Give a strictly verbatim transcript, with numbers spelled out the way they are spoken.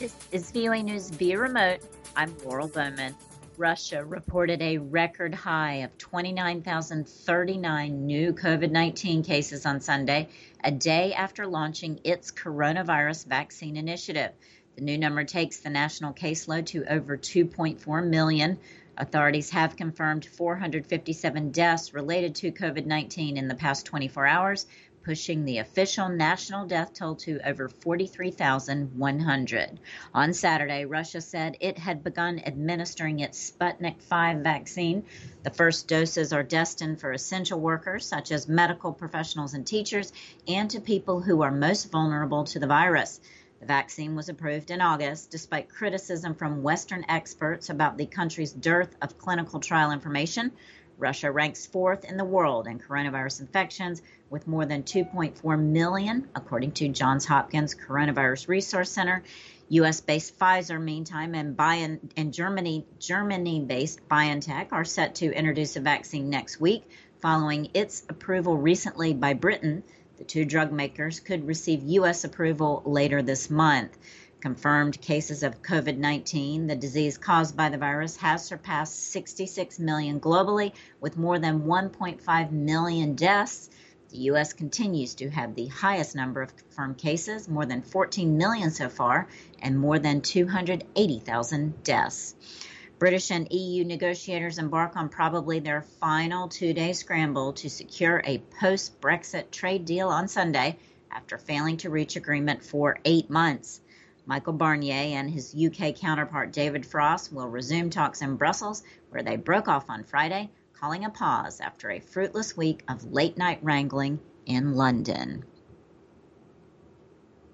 This is V O A News via remote. I'm Laurel Bowman. Russia reported a record high of twenty-nine thousand thirty-nine new COVID nineteen cases on Sunday, a day after launching its coronavirus vaccine initiative. The new number takes the national caseload to over two point four million. Authorities have confirmed four hundred fifty-seven deaths related to COVID nineteen in the past twenty-four hours, pushing the official national death toll to over forty-three thousand one hundred. On Saturday, Russia said it had begun administering its Sputnik five vaccine. The first doses are destined for essential workers, such as medical professionals and teachers, and to people who are most vulnerable to the virus. The vaccine was approved in August, despite criticism from Western experts about the country's dearth of clinical trial information. Russia ranks fourth in the world in coronavirus infections, with more than two point four million, according to Johns Hopkins Coronavirus Resource Center. U S-based Pfizer, meantime, and, Bio- and Germany, Germany-based BioNTech are set to introduce a vaccine next week, following its approval recently by Britain. The two drug makers could receive U S approval later this month. Confirmed cases of COVID nineteen, the disease caused by the virus, has surpassed sixty-six million globally, with more than one point five million deaths. The U S continues to have the highest number of confirmed cases, more than fourteen million so far, and more than two hundred eighty thousand deaths. British and E U negotiators embark on probably their final two-day scramble to secure a post-Brexit trade deal on Sunday after failing to reach agreement for eight months. Michael Barnier and his U K counterpart David Frost will resume talks in Brussels, where they broke off on Friday, calling a pause after a fruitless week of late-night wrangling in London.